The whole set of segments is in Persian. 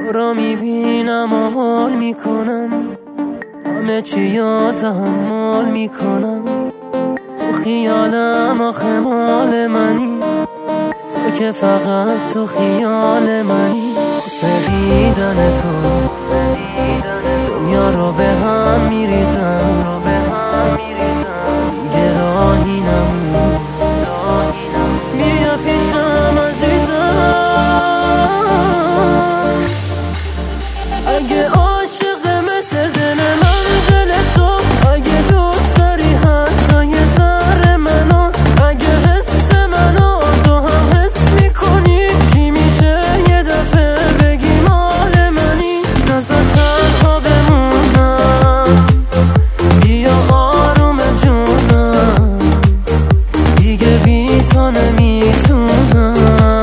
تو را میبینم و حال میکنم، همه چی یاد تحمل میکنم. تو خیالم آخه مال منی، تو که فقط تو خیال منی. واسه دیدن تو دنیا رو به هم میریزم، دیگه راهی نمون. بیا پیشم عزیزم، اگه عاشق مثل دل من دل تو، اگه دوست داری حتی یه ذره منو، اگه حس منو تو هم حس میکنی، چی میشه یه دفعه بگی مال منی؟ نزد تنها بمونم، بیا آروم جونم، دیگه بی تو نمیتونم.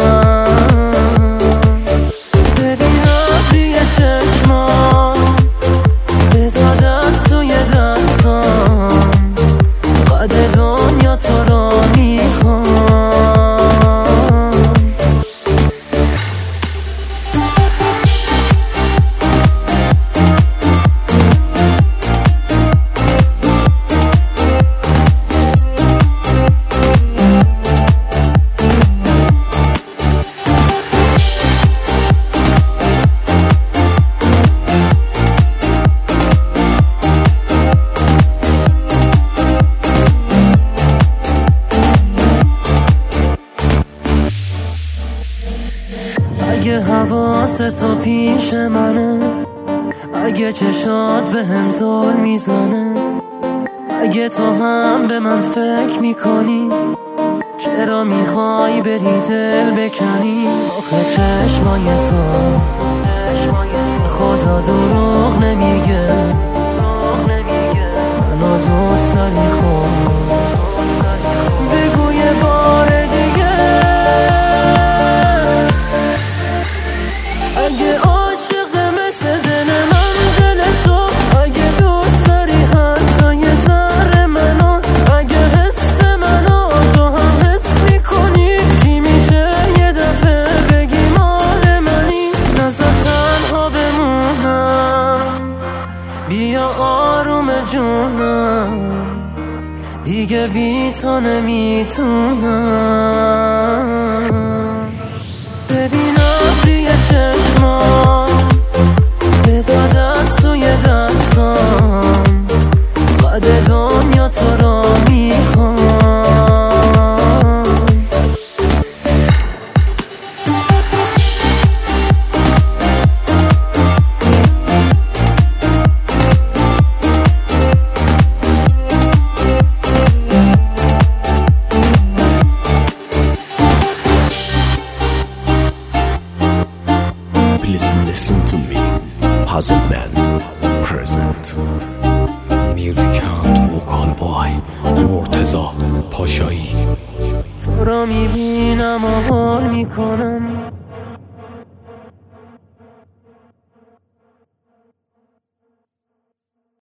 ببینم توی چشمام، بذار دست توی دستام، قد دنیا تو رو میخوام. اگه حواست تو پیش منه، اگه چشات به هم زل میزنه، اگه تو هم به من فکر میکنی، چرا میخوای بری دل بکنی؟ آخه چشمای تو خدا دروغ نمیگه، منو دوست داری خود، بگو یه بار دیگه. اگه عاشق مثل دل من دل تو، اگه دوست داری حتی یه ذره منو، اگه حس منو تو هم حس میکنی، چی میشه یه دفعه بگی مال منی؟ نزد تنها بمونم، بیا آروم جونم، دیگه بی تو نمیتونم. ببینم توی چشمام، بذار دست توی دستام، قد دنیا تو رو میخوام. Please listen to me. Puzzle Band present. Music out vocal by مرتضی پاشایی. تو را میبینم و حال میکنم،